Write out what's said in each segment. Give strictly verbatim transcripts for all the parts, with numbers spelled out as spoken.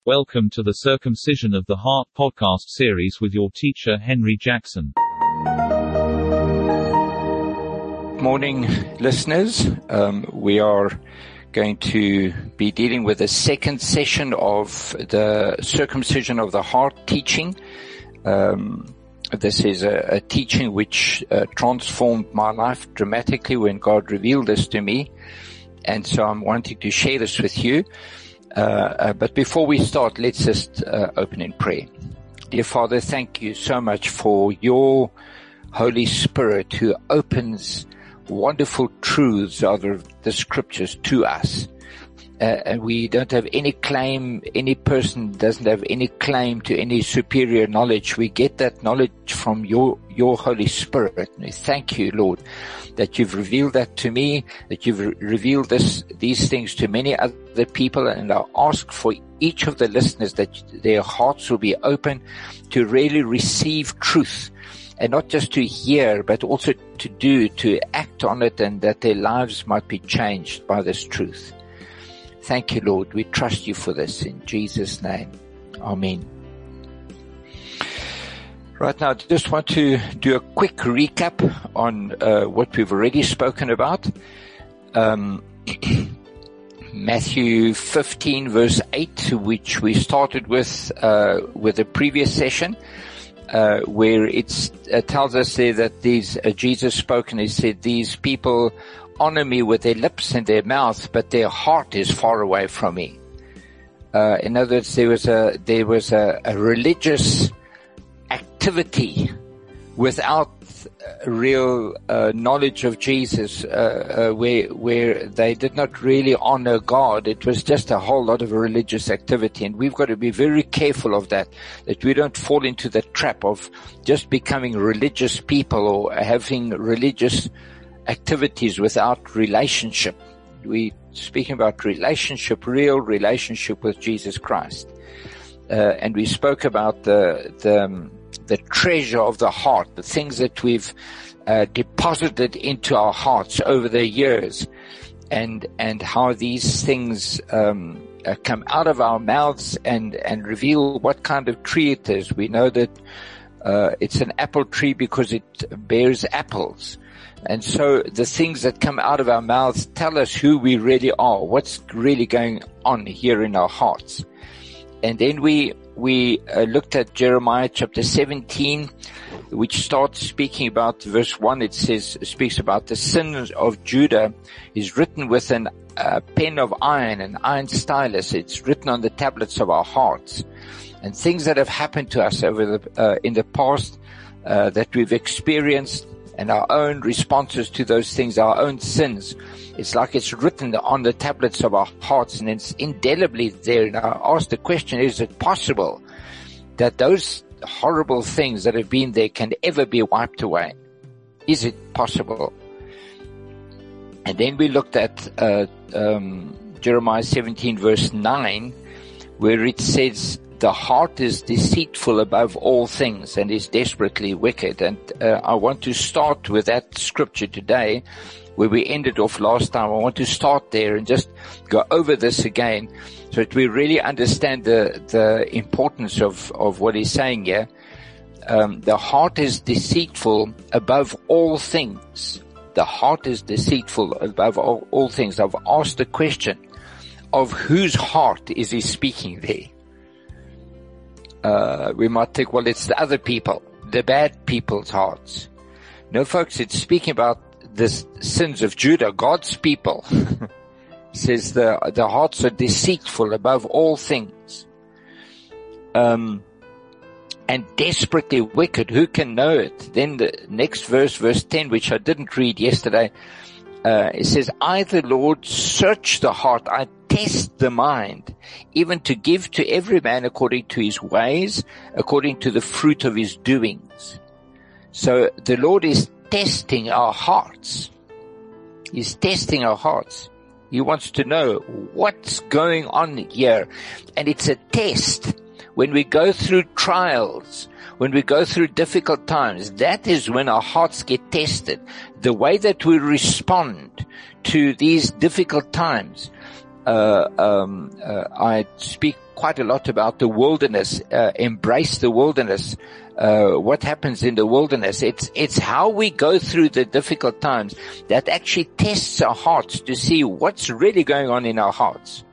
Welcome to the Circumcision of the Heart podcast series with your teacher Henry Jackson. Morning, listeners. Um, we are going to be dealing with the second session of the Circumcision of the Heart teaching. Um, this is a, a teaching which uh, transformed my life dramatically when God revealed this to me. And so I'm wanting to share this with you. Uh, uh, but before we start, let's just uh, open in prayer. Dear Father, thank you so much for your Holy Spirit who opens wonderful truths out of the scriptures to us. Uh, and we don't have any claim, any person doesn't have any claim to any superior knowledge. We get that knowledge from your, your Holy Spirit. And we thank you, Lord, that you've revealed that to me, that you've re- revealed this, these things to many other people. And I ask for each of the listeners that their hearts will be open to really receive truth. And not just to hear, but also to do, to act on it, and that their lives might be changed by this truth. Thank you, Lord. We trust you for this in Jesus' name. Amen. Right now, I just want to do a quick recap on uh, what we've already spoken about. Um, Matthew fifteen, verse eight, which we started with uh, with the previous session. Uh, where it uh, tells us there that these, uh, Jesus spoke and he said, these people honor me with their lips and their mouth, but their heart is far away from me. Uh, in other words, there was a, there was a, a religious activity without real uh, knowledge of Jesus, uh, uh, where where they did not really honor God. It was just a whole lot of religious activity, and we've got to be very careful of that, that we don't fall into the trap of just becoming religious people or having religious activities without relationship. We're speaking about relationship, real relationship with Jesus Christ. Uh, and we spoke about the the um, the treasure of the heart, the things that we've uh, deposited into our hearts over the years, and and how these things um, uh, come out of our mouths and and reveal what kind of tree it is. We know that uh, it's an apple tree because it bears apples. And so the things that come out of our mouths tell us who we really are, what's really going on here in our hearts. And then we we uh, looked at Jeremiah chapter seventeen, which starts speaking about verse one. It says, speaks about the sins of Judah is written with an uh, pen of iron, an iron stylus. It's written on the tablets of our hearts. And things that have happened to us over the uh, in the past uh, that we've experienced, and our own responses to those things, our own sins. It's like it's written on the tablets of our hearts, and it's indelibly there. And I ask the question, is it possible that those horrible things that have been there can ever be wiped away? Is it possible? And then we looked at uh, um, Jeremiah seventeen, verse nine, where it says, the heart is deceitful above all things and is desperately wicked. And uh, I want to start with that scripture today, where we ended off last time. I want to start there and just go over this again so that we really understand the, the importance of, of what he's saying here. Um, the heart is deceitful above all things. The heart is deceitful above all, all things. I've asked the question, of whose heart is he speaking there? Uh, we might think, well, it's the other people, the bad people's hearts. No, folks, it's speaking about the sins of Judah, God's people. It says the, the hearts are deceitful above all things. Um, and desperately wicked. Who can know it? Then the next verse, verse ten, which I didn't read yesterday, uh, it says, I, the Lord, search the heart. I test the mind, even to give to every man according to his ways, according to the fruit of his doings. So the Lord is testing our hearts. He's testing our hearts. He wants to know what's going on here. And it's a test. When we go through trials, when we go through difficult times, that is when our hearts get tested. The way that we respond to these difficult times. Uh, um, uh, I speak quite a lot about the wilderness, uh, embrace the wilderness, uh, what happens in the wilderness. It's, it's how we go through the difficult times that actually tests our hearts to see what's really going on in our hearts.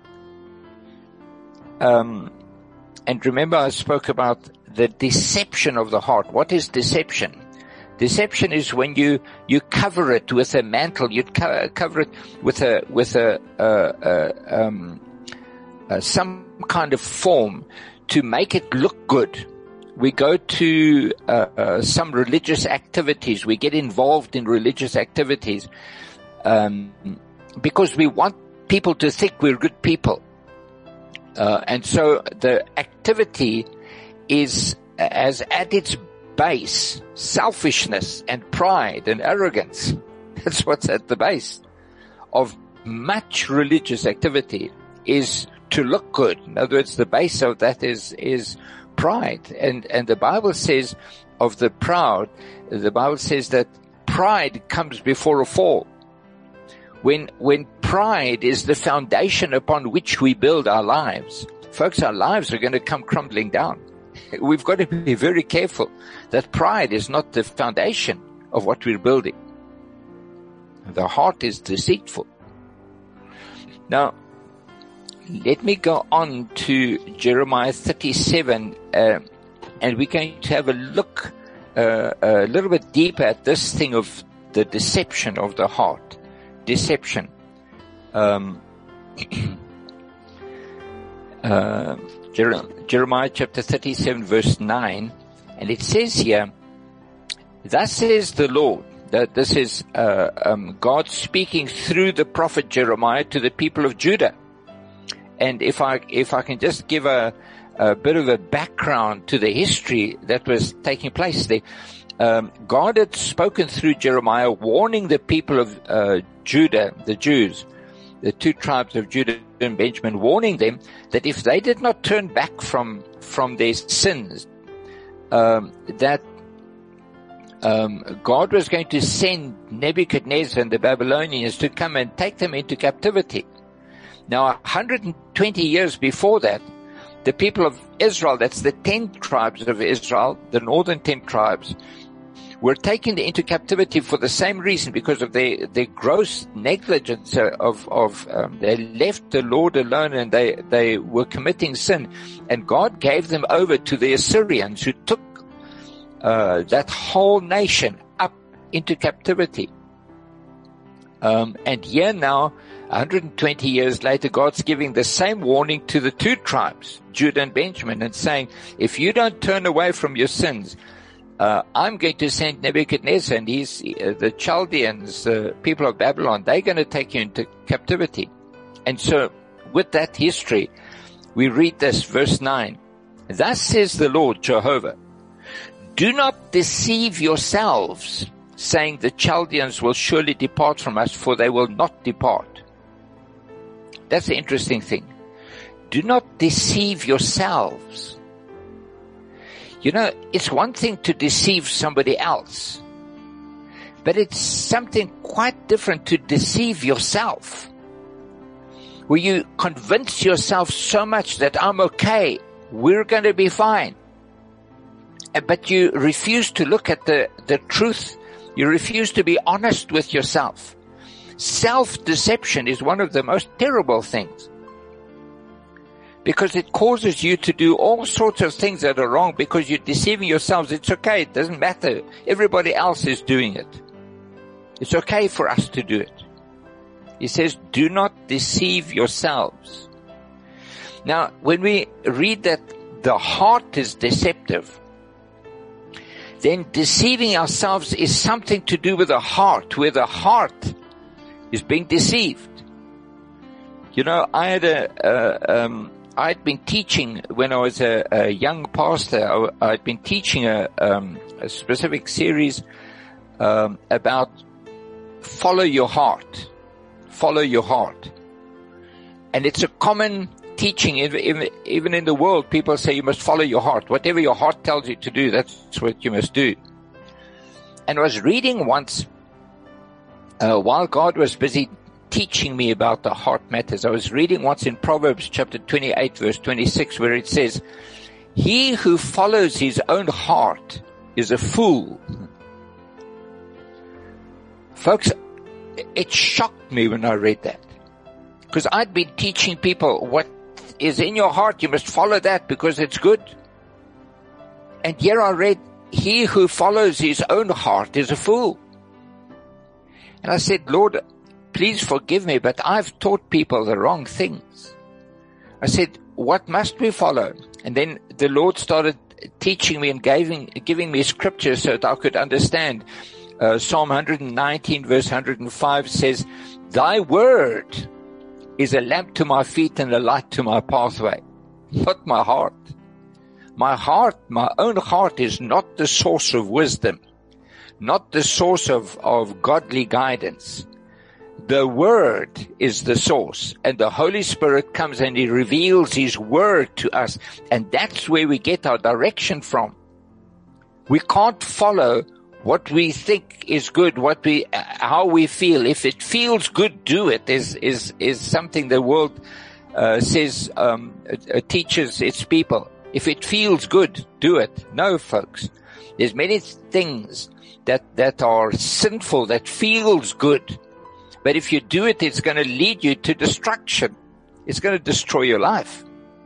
Um, and remember I spoke about the deception of the heart. What is deception? Deception is when you, you cover it with a mantle, you co- cover it with a, with a, uh, uh, um, uh, some kind of form to make it look good. We go to, uh, uh, some religious activities. We get involved in religious activities, um, because we want people to think we're good people. Uh, and so the activity is, as at its base, selfishness and pride and arrogance. That's what's at the base of much religious activity, is to look good. In other words, the base of that is, is pride. And, and the Bible says of the proud, the Bible says that pride comes before a fall. When, when pride is the foundation upon which we build our lives, folks, our lives are going to come crumbling down. We've got to be very careful that pride is not the foundation of what we're building. The heart is deceitful. Now, let me go on to Jeremiah thirty-seven, uh, and we're going to have a look uh, a little bit deeper at this thing of the deception of the heart. Deception. Um, uh, Jeremiah chapter thirty-seven verse nine, and it says here, thus says the Lord, that this is uh, um, God speaking through the prophet Jeremiah to the people of Judah. And if I if I can just give a, a bit of a background to the history that was taking place there, um, God had spoken through Jeremiah, warning the people of uh, Judah, the Jews, the two tribes of Judah and Benjamin, warning them that if they did not turn back from from their sins, um, that um, God was going to send Nebuchadnezzar and the Babylonians to come and take them into captivity. Now, one hundred twenty years before that, the people of Israel, that's the ten tribes of Israel, the northern ten tribes, were taken into captivity for the same reason, because of their, their gross negligence of, of, um, they left the Lord alone, and they, they were committing sin. And God gave them over to the Assyrians, who took, uh, that whole nation up into captivity. Um, and here now, one hundred twenty years later, God's giving the same warning to the two tribes, Judah and Benjamin, and saying, if you don't turn away from your sins, Uh, I'm going to send Nebuchadnezzar and his, uh, the Chaldeans, the uh, people of Babylon, they're going to take you into captivity. And so, with that history, we read this, verse nine. Thus says the Lord Jehovah, do not deceive yourselves, saying the Chaldeans will surely depart from us, for they will not depart. That's the interesting thing. Do not deceive yourselves. You know, it's one thing to deceive somebody else, but it's something quite different to deceive yourself, where you convince yourself so much that I'm okay, we're going to be fine, but you refuse to look at the, the truth. You refuse to be honest with yourself. Self-deception is one of the most terrible things, because it causes you to do all sorts of things that are wrong because you're deceiving yourselves. It's okay. It doesn't matter. Everybody else is doing it. It's okay for us to do it. He says, do not deceive yourselves. Now, when we read that the heart is deceptive, then deceiving ourselves is something to do with the heart, where the heart is being deceived. You know, I had a, uh, um, I'd been teaching when I was a, a young pastor. I, I'd been teaching a, um, a specific series um, about follow your heart, follow your heart, and it's a common teaching. Even, even in the world, people say you must follow your heart. Whatever your heart tells you to do, that's what you must do. And I was reading once uh, while God was busy teaching me about the heart matters. I was reading once in Proverbs chapter twenty-eight verse twenty-six where it says, he who follows his own heart is a fool. Folks, it shocked me when I read that. Because I'd been teaching people what is in your heart, you must follow that because it's good. And here I read, he who follows his own heart is a fool. And I said, Lord, please forgive me, but I've taught people the wrong things. I said, what must we follow? And then the Lord started teaching me and giving, giving me scriptures so that I could understand. Uh, Psalm one nineteen verse one hundred five says, thy word is a lamp to my feet and a light to my pathway. Not my heart. My heart, my own heart is not the source of wisdom, not the source of, of godly guidance. The Word is the source, and the Holy Spirit comes and He reveals His Word to us, and that's where we get our direction from. We can't follow what we think is good, what we, uh, how we feel. If it feels good, do it, is, is, is something the world, uh, says, um, uh, teaches its people. If it feels good, do it. No, folks. There's many things that, that are sinful, that feels good. But if you do it, it's going to lead you to destruction. It's going to destroy your life.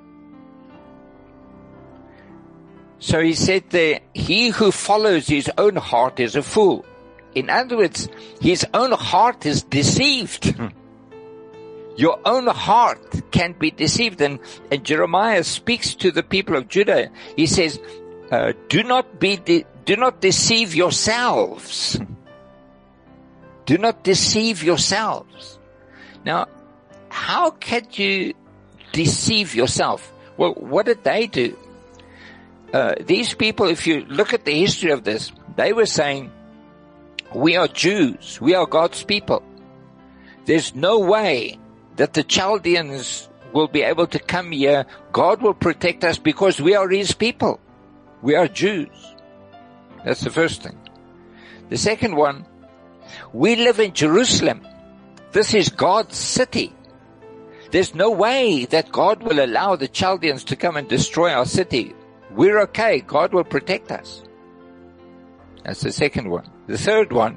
So he said there, he who follows his own heart is a fool. In other words, his own heart is deceived. Your own heart can be deceived. And, and Jeremiah speaks to the people of Judah. He says, uh, do not be, de- do not deceive yourselves. Do not deceive yourselves. Now, how can you deceive yourself? Well, what did they do? Uh, these people, if you look at the history of this, they were saying, we are Jews. We are God's people. There's no way that the Chaldeans will be able to come here. God will protect us because we are His people. We are Jews. That's the first thing. The second one, we live in Jerusalem. This is God's city. There's no way that God will allow the Chaldeans to come and destroy our city. We're okay. God will protect us. That's the second one. The third one,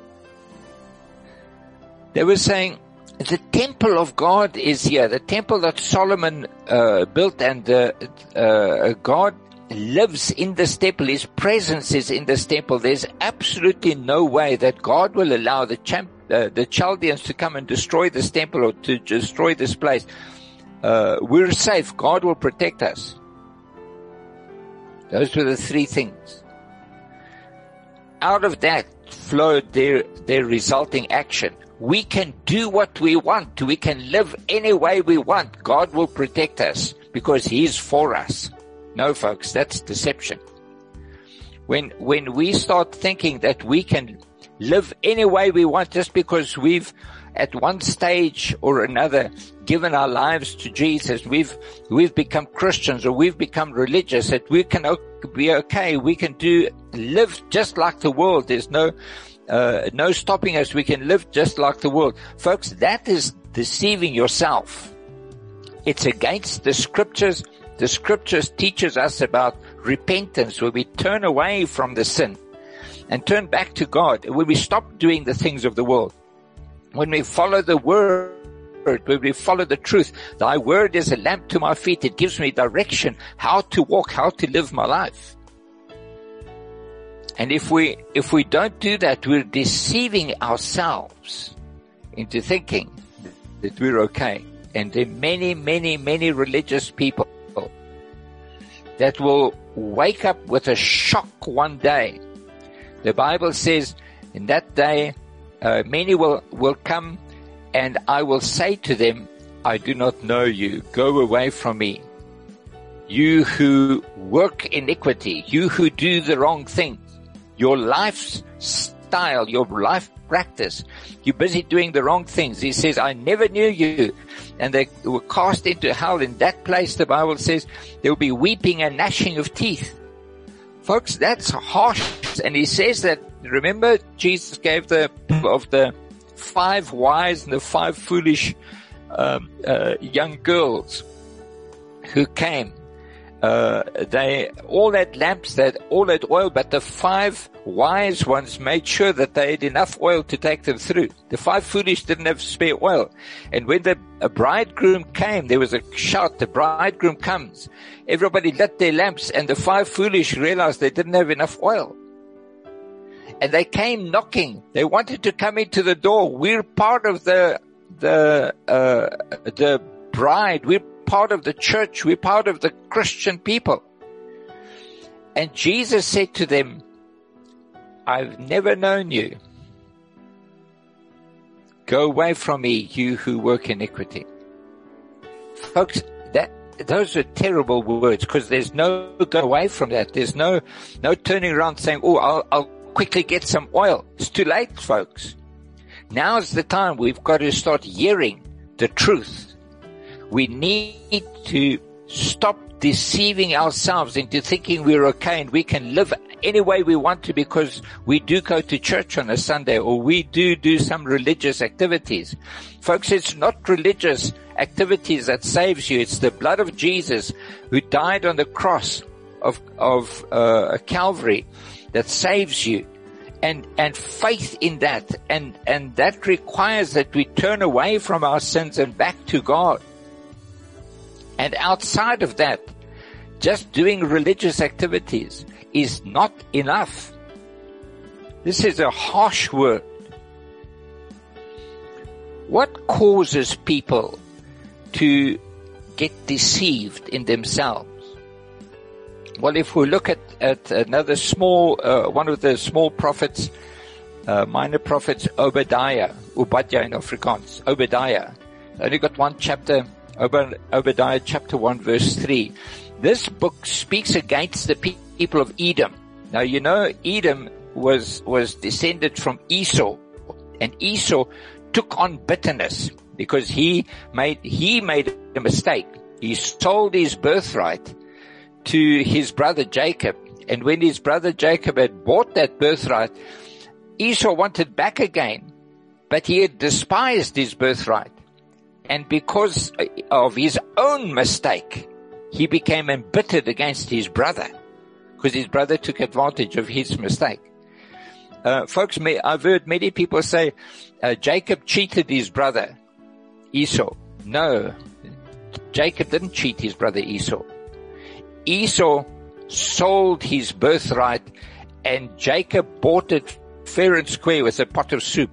they were saying, the temple of God is here. The temple that Solomon uh, built, and uh, uh, God lives in this temple. His presence is in this temple. There's absolutely no way that God will allow the, champ, uh, the Chaldeans to come and destroy this temple or to destroy this place. Uh, we're safe. God will protect us. Those were the three things. Out of that flowed their, their resulting action. We can do what we want. We can live any way we want. God will protect us because He's for us. No, folks, that's deception. When, when we start thinking that we can live any way we want just because we've at one stage or another given our lives to Jesus, we've, we've become Christians or we've become religious, that we can be okay. We can do, live just like the world. There's no, uh, no stopping us. We can live just like the world. Folks, that is deceiving yourself. It's against the scriptures. The scriptures teaches us about repentance, where we turn away from the sin and turn back to God, when we stop doing the things of the world. When we follow the word, when we follow the truth, thy word is a lamp to my feet. It gives me direction, how to walk, how to live my life. And if we, if we don't do that, we're deceiving ourselves into thinking that we're okay. And there are many, many, many religious people that will wake up with a shock one day. The Bible says, in that day, uh, many will, will come, and I will say to them, I do not know you. Go away from me. You who work iniquity, you who do the wrong things, your lifestyle, your life practice, you're busy doing the wrong things. He says, I never knew you. And they were cast into hell. In that place, the Bible says, there will be weeping and gnashing of teeth. Folks, that's harsh. And he says that, remember, Jesus gave the of the five wise and the five foolish um, uh, young girls who came. Uh, they all had lamps, they had all had oil, but the five wise ones made sure that they had enough oil to take them through. The five foolish didn't have spare oil. And when the a bridegroom came, there was a shout, the bridegroom comes. Everybody lit their lamps, and the five foolish realized they didn't have enough oil. And they came knocking. They wanted to come into the door. We're part of the, the, uh, the bride. We're part of the church. We're part of the Christian people. And Jesus said to them, I've never known you. Go away from me, you who work iniquity. Folks, that, those are terrible words, because there's no go away from that. There's no, no turning around saying, oh, I'll, I'll quickly get some oil. It's too late, folks. Now's the time we've got to start hearing the truth. We need to stop deceiving ourselves into thinking we're okay and we can live any way we want to because we do go to church on a Sunday or we do do some religious activities. Folks, it's not religious activities that saves you. It's the blood of Jesus who died on the cross of, of uh, Calvary that saves you. And, and faith in that. And, and that requires that we turn away from our sins and back to God. And outside of that, just doing religious activities is not enough. This is a harsh word. What causes people to get deceived in themselves? Well, if we look at, at another small, uh, one of the small prophets, uh, minor prophets, Obadiah, Obadiah in Afrikaans, Obadiah, only got one chapter, Obadiah chapter one verse three. This book speaks against the pe- people of Edom. Now, you know, Edom was, was descended from Esau, and Esau took on bitterness because he made, he made a mistake. He sold his birthright to his brother Jacob. And when his brother Jacob had bought that birthright, Esau wanted back again, but he had despised his birthright. And because of his own mistake, he became embittered against his brother because his brother took advantage of his mistake. Uh, folks, may, I've heard many people say, uh, Jacob cheated his brother Esau. No, Jacob didn't cheat his brother Esau. Esau sold his birthright and Jacob bought it fair and square with a pot of soup.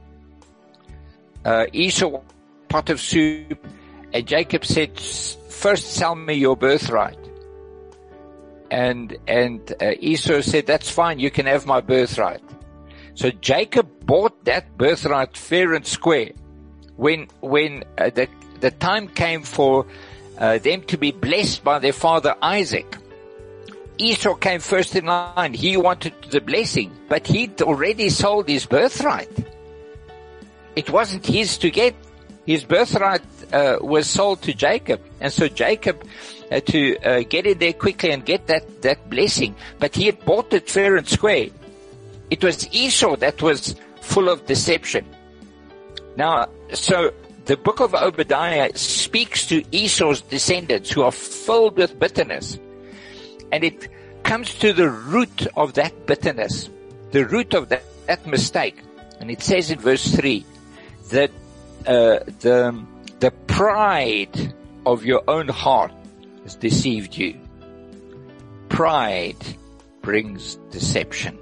Uh, Esau pot of soup, and Jacob said, first sell me your birthright. And, and uh, Esau said, that's fine, you can have my birthright. So Jacob bought that birthright fair and square. When, when uh, the, the time came for uh, them to be blessed by their father Isaac, Esau came first in line. He wanted the blessing, but he'd already sold his birthright. It wasn't his to get. His birthright uh, was sold to Jacob, and so Jacob had to uh, get in there quickly and get that, that blessing. But he had bought it fair and square. It was Esau that was full of deception. Now, so the book of Obadiah speaks to Esau's descendants who are filled with bitterness. And it comes to the root of that bitterness, the root of that, that mistake. And it says in verse three that Uh, the, the pride of your own heart has deceived you. Pride brings deception.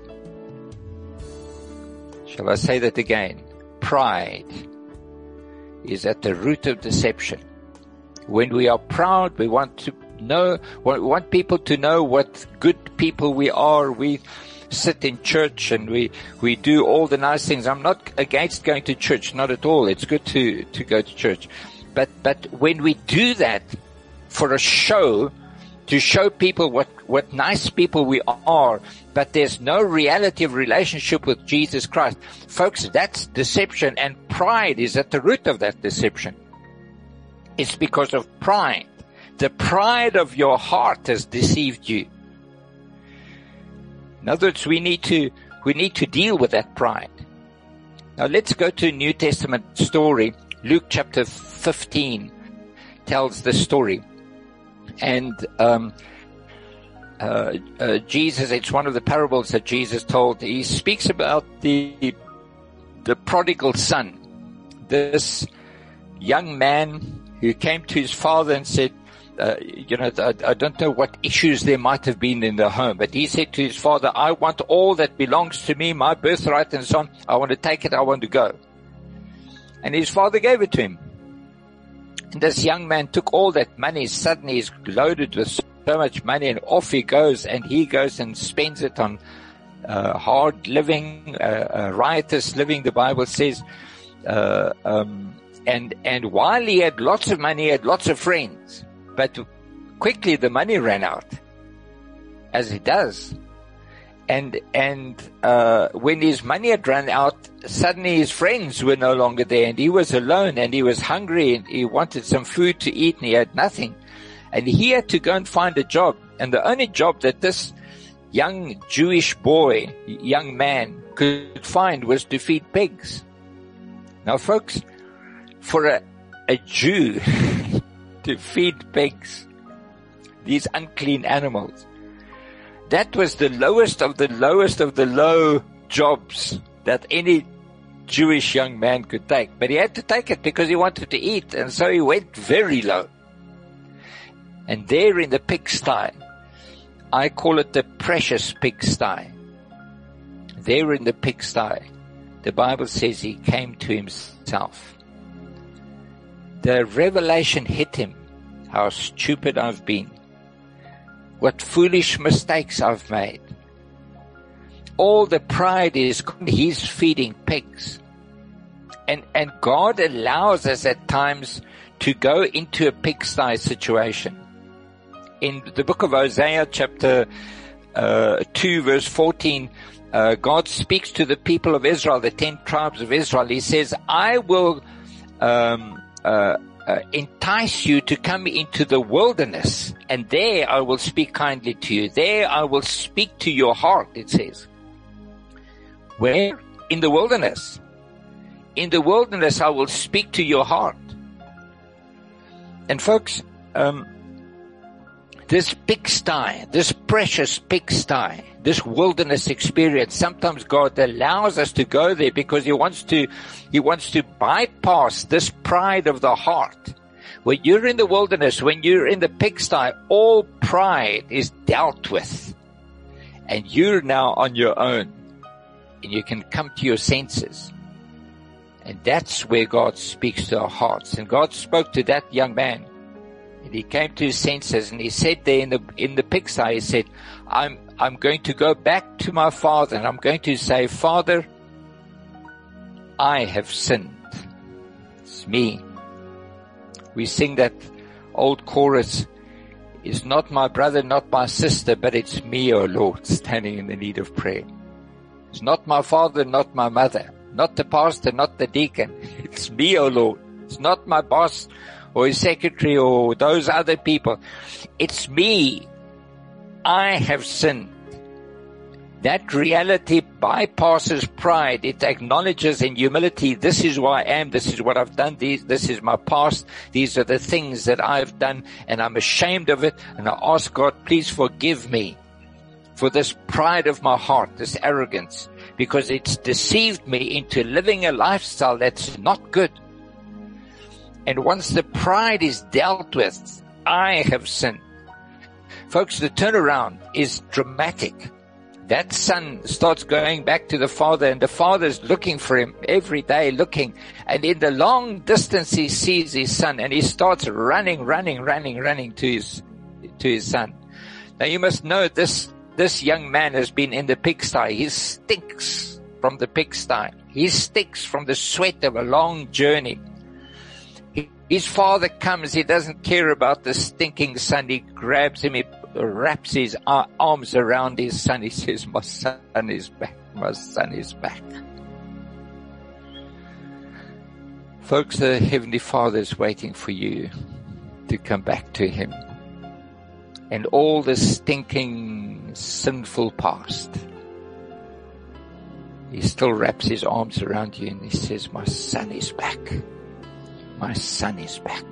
Shall I say that again? Pride is at the root of deception. When we are proud, we want to know, we want people to know what good people we are. We sit in church and we, we do all the nice things. I'm not against going to church, not at all. It's good to, to go to church. But, but when we do that for a show, to show people what, what nice people we are, but there's no reality of relationship with Jesus Christ, folks, that's deception, and pride is at the root of that deception. It's because of pride. The pride of your heart has deceived you. In other words, we need to, we need to deal with that pride. Now let's go to a New Testament story. Luke chapter fifteen tells the story. And um, uh, uh, Jesus, it's one of the parables that Jesus told. He speaks about the the prodigal son, this young man who came to his father and said, uh, you know, I, I don't know what issues there might have been in the home, but he said to his father, I want all that belongs to me, my birthright and so on. I want to take it, I want to go. And his father gave it to him. And this young man took all that money, suddenly he's loaded with so much money, and off he goes, and he goes and spends it on uh, hard living, uh, uh, riotous living, the Bible says. Uh, um, and, and while he had lots of money, he had lots of friends, but quickly the money ran out, as it does. And, and, uh, when his money had run out, suddenly his friends were no longer there, and he was alone, and he was hungry, and he wanted some food to eat, and he had nothing. And he had to go and find a job. And the only job that this young Jewish boy, young man could find was to feed pigs. Now folks, for a, a Jew to feed pigs, these unclean animals, that was the lowest of the lowest of the low jobs that any Jewish young man could take. But he had to take it because he wanted to eat, and so he went very low. And there in the pigsty, I call it the precious pigsty. There in the pigsty, the Bible says he came to himself. The revelation hit him, how stupid I've been. What foolish mistakes I've made. All the pride is, he's feeding pigs. And, and God allows us at times to go into a pigsty situation. In the book of Hosea, chapter uh, two, verse fourteen, uh, God speaks to the people of Israel, the ten tribes of Israel. He says, I will um, uh, uh, entice you to come into the wilderness, and there I will speak kindly to you. There I will speak to your heart, it says. Where? In the wilderness. In the wilderness I will speak to your heart. And folks, um, this pigsty, this precious pigsty, this wilderness experience, sometimes God allows us to go there because He wants to, He wants to bypass this pride of the heart. When you're in the wilderness, when you're in the pigsty, all pride is dealt with. And you're now on your own. And you can come to your senses. And that's where God speaks to our hearts. And God spoke to that young man. And he came to his senses, and he said there in the, in the pigsty, he said, I'm, I'm going to go back to my father, and I'm going to say, Father, I have sinned. It's me. We sing that old chorus, it's not my brother, not my sister, but it's me, O Lord, standing in the need of prayer. It's not my father, not my mother, not the pastor, not the deacon. It's me, O Lord. It's not my boss or his secretary or those other people. It's me. I have sinned. That reality bypasses pride. It acknowledges in humility, this is who I am, this is what I've done, these, this is my past, these are the things that I've done, and I'm ashamed of it, and I ask God, please forgive me for this pride of my heart, this arrogance, because it's deceived me into living a lifestyle that's not good. And once the pride is dealt with, I have sinned. Folks, the turnaround is dramatic. That son starts going back to the father, and the father's looking for him every day, looking. And in the long distance, he sees his son, and he starts running, running, running, running to his, to his son. Now you must know this, this young man has been in the pigsty. He stinks from the pigsty. He stinks from the sweat of a long journey. His father comes, he doesn't care about the stinking son. He grabs him, he wraps his arms around his son. He says, my son is back, my son is back. Folks, the Heavenly Father is waiting for you to come back to Him. And all the stinking, sinful past, He still wraps his arms around you and he says, my son is back. My son is back.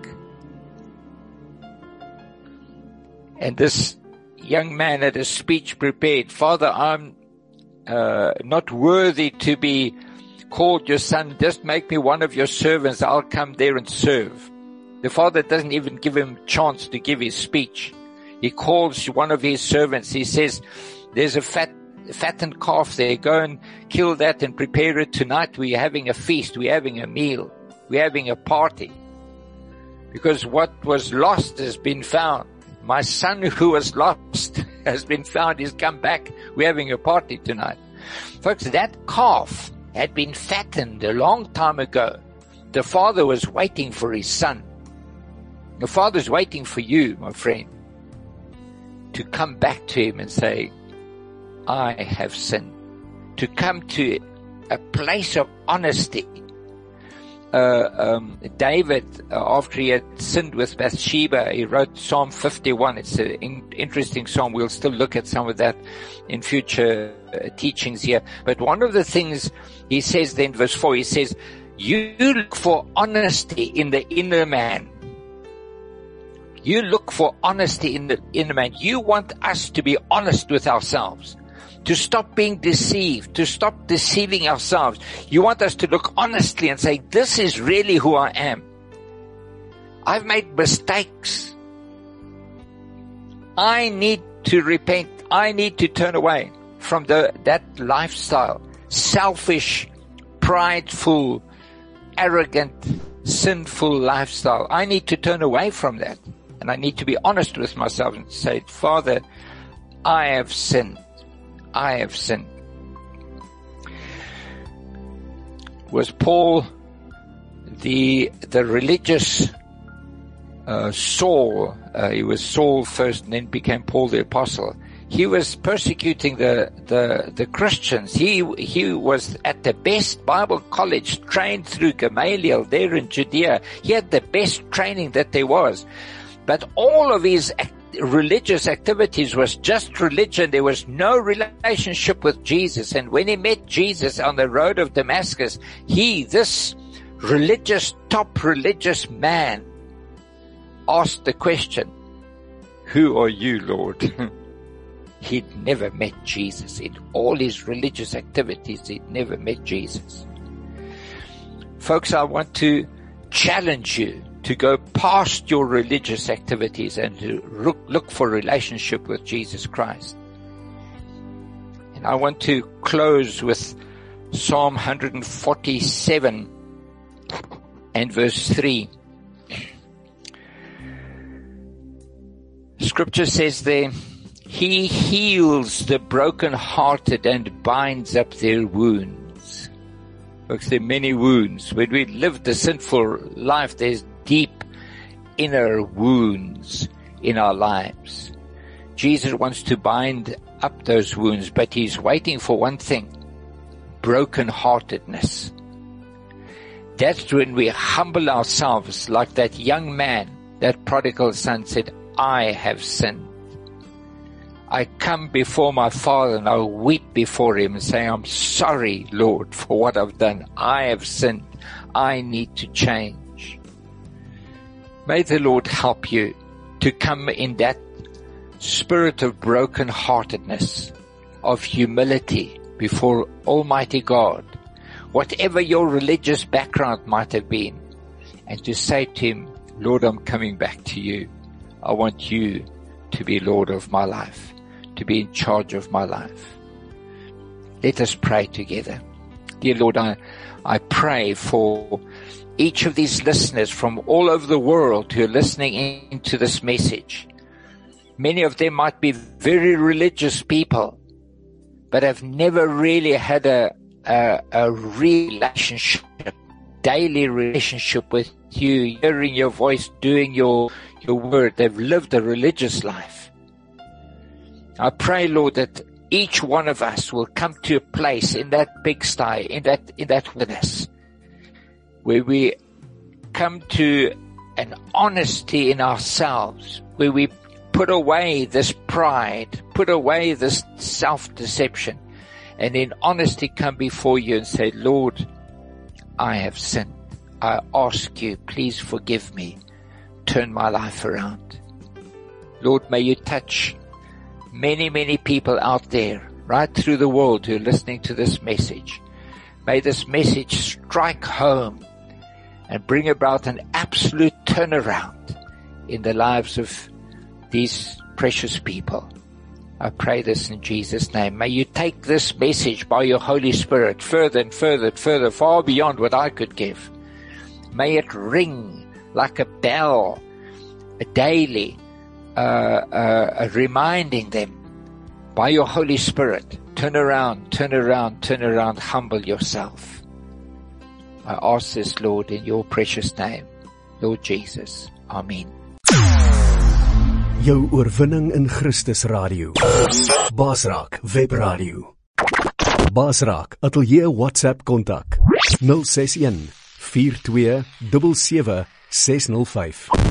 And this young man had a speech prepared. Father, I'm uh, not worthy to be called your son. Just make me one of your servants. I'll come there and serve. The father doesn't even give him a chance to give his speech. He calls one of his servants. He says, there's a fat, fattened calf there. Go and kill that and prepare it tonight. We're having a feast. We're having a meal. We're having a party. Because what was lost has been found. My son who was lost has been found. He's come back. We're having a party tonight. Folks, that calf had been fattened a long time ago. The father was waiting for his son. The father's waiting for you, my friend, to come back to him and say, I have sinned. To come to a place of honesty. Uh, um, David, uh, after he had sinned with Bathsheba, he wrote Psalm fifty-one. It's an in, interesting psalm. We'll still look at some of that in future uh, teachings here. But one of the things he says then, verse four, he says, you look for honesty in the inner man. You look for honesty in the inner man. You want us to be honest with ourselves. To stop being deceived, to stop deceiving ourselves. You want us to look honestly and say, this is really who I am. I've made mistakes. I need to repent. I need to turn away from the, that lifestyle. Selfish, prideful, arrogant, sinful lifestyle. I need to turn away from that. And I need to be honest with myself and say, Father, I have sinned. I have sinned. Was Paul the the religious uh, Saul? Uh, he was Saul first and then became Paul the Apostle. He was persecuting the the the Christians. He he was at the best Bible college, trained through Gamaliel there in Judea. He had the best training that there was. But all of his act- religious activities was just religion. There was no relationship with Jesus. And when he met Jesus on the road of Damascus, he, this religious, top religious man, asked the question, who are you, Lord? He'd never met Jesus. In all his religious activities, he'd never met Jesus. Folks, I want to challenge you to go past your religious activities and to look, look for a relationship with Jesus Christ. And I want to close with Psalm one forty-seven and verse three. Scripture says there, He heals the brokenhearted and binds up their wounds. Folks, there are many wounds. When we live the sinful life, there's deep inner wounds in our lives. Jesus wants to bind up those wounds, but he's waiting for one thing, brokenheartedness. That's when we humble ourselves like that young man, that prodigal son said, I have sinned. I come before my Father and I weep before him and say, I'm sorry, Lord, for what I've done. I have sinned. I need to change. May the Lord help you to come in that spirit of brokenheartedness, of humility before Almighty God, whatever your religious background might have been, and to say to him, Lord, I'm coming back to you. I want you to be Lord of my life, to be in charge of my life. Let us pray together. Dear Lord, I, I pray for each of these listeners from all over the world who are listening into this message. Many of them might be very religious people, but have never really had a, a, a relationship, daily relationship with you, hearing your voice, doing your, your word. They've lived a religious life. I pray, Lord, that each one of us will come to a place in that pigsty, in that, in that wilderness, where we come to an honesty in ourselves, where we put away this pride, put away this self-deception, and in honesty come before you and say, Lord, I have sinned. I ask you, please forgive me. Turn my life around. Lord, may you touch many, many people out there, right through the world, who are listening to this message. May this message strike home and bring about an absolute turnaround in the lives of these precious people. I pray this in Jesus' name. May you take this message by your Holy Spirit further and further and further, far beyond what I could give. May it ring like a bell, a daily, uh, uh, reminding them by your Holy Spirit, turn around, turn around, turn around, humble yourself. I ask this, Lord, in your precious name, Lord Jesus. Amen. Jou oorwinning in Christus Radio. Basraak Web Radio. Basraak Atelier WhatsApp kontak nul ses een vier twee sewe sewe ses nul vyf.